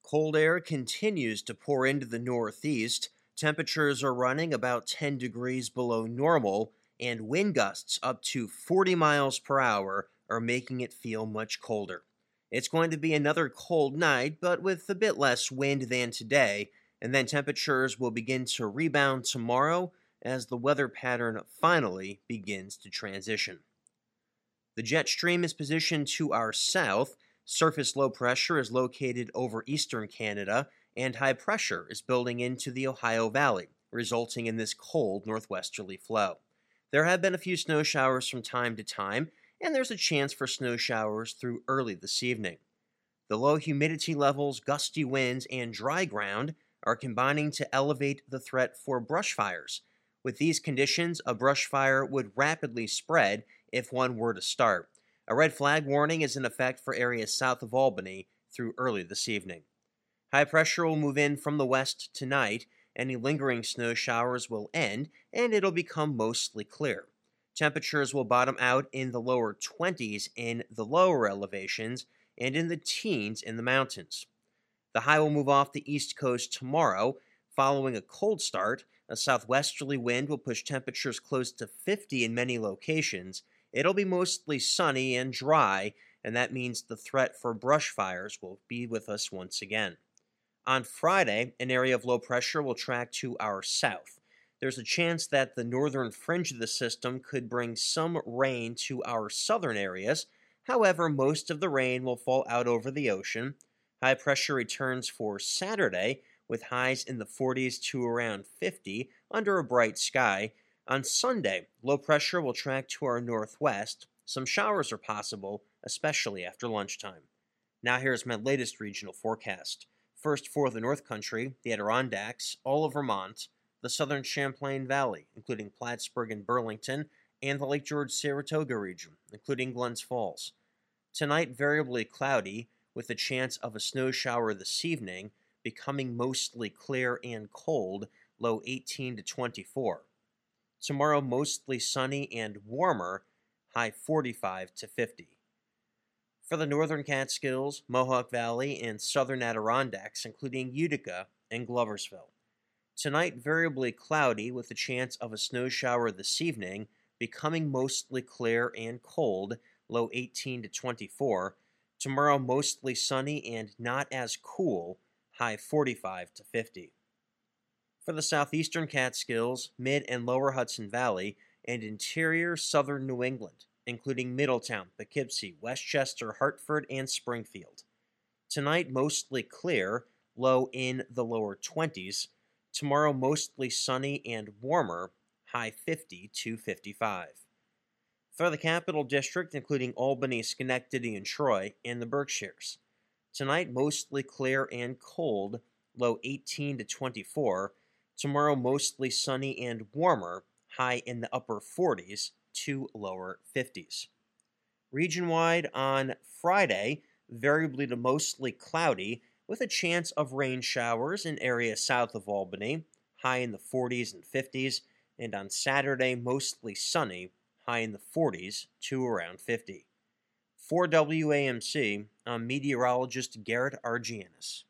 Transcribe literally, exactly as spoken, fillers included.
Cold air continues to pour into the northeast. Temperatures are running about ten degrees below normal, and wind gusts up to forty miles per hour are making it feel much colder. It's going to be another cold night, but with a bit less wind than today, and then temperatures will begin to rebound tomorrow as the weather pattern finally begins to transition. The jet stream is positioned to our south. Surface low pressure is located over eastern Canada, and high pressure is building into the Ohio Valley, resulting in this cold northwesterly flow. There have been a few snow showers from time to time, and there's a chance for snow showers through early this evening. The low humidity levels, gusty winds, and dry ground are combining to elevate the threat for brush fires. With these conditions, a brush fire would rapidly spread if one were to start. A red flag warning is in effect for areas south of Albany through early this evening. High pressure will move in from the west tonight. Any lingering snow showers will end, and it'll become mostly clear. Temperatures will bottom out in the lower twenties in the lower elevations and in the teens in the mountains. The high will move off the east coast tomorrow. Following a cold start, a southwesterly wind will push temperatures close to fifty in many locations. It'll be mostly sunny and dry, and that means the threat for brush fires will be with us once again. On Friday, an area of low pressure will track to our south. There's a chance that the northern fringe of the system could bring some rain to our southern areas. However, most of the rain will fall out over the ocean. High pressure returns for Saturday, with highs in the forties to around fifty under a bright sky. On Sunday, low pressure will track to our northwest. Some showers are possible, especially after lunchtime. Now here's my latest regional forecast. First for the North Country, the Adirondacks, all of Vermont, the southern Champlain Valley, including Plattsburgh and Burlington, and the Lake George-Saratoga region, including Glens Falls. Tonight, variably cloudy, with a chance of a snow shower this evening, becoming mostly clear and cold, low eighteen to twenty-four. Tomorrow, mostly sunny and warmer, high forty-five to fifty. For the northern Catskills, Mohawk Valley, and southern Adirondacks, including Utica and Gloversville. Tonight, variably cloudy with a chance of a snow shower this evening, becoming mostly clear and cold, low eighteen to twenty-four. Tomorrow, mostly sunny and not as cool, high forty-five to fifty. For the southeastern Catskills, mid and lower Hudson Valley, and interior southern New England, including Middletown, Poughkeepsie, Westchester, Hartford, and Springfield. Tonight, mostly clear, low in the lower twenties. Tomorrow, mostly sunny and warmer, high fifty to fifty-five. For the Capital District, including Albany, Schenectady, and Troy, and the Berkshires. Tonight, mostly clear and cold, low eighteen to twenty-four. Tomorrow, mostly sunny and warmer, high in the upper forties to lower fifties. Region-wide on Friday, variably to mostly cloudy, with a chance of rain showers in areas south of Albany, high in the forties and fifties, and on Saturday, mostly sunny, high in the forties to around fifty. For W A M C, I'm meteorologist Garrett Argianis.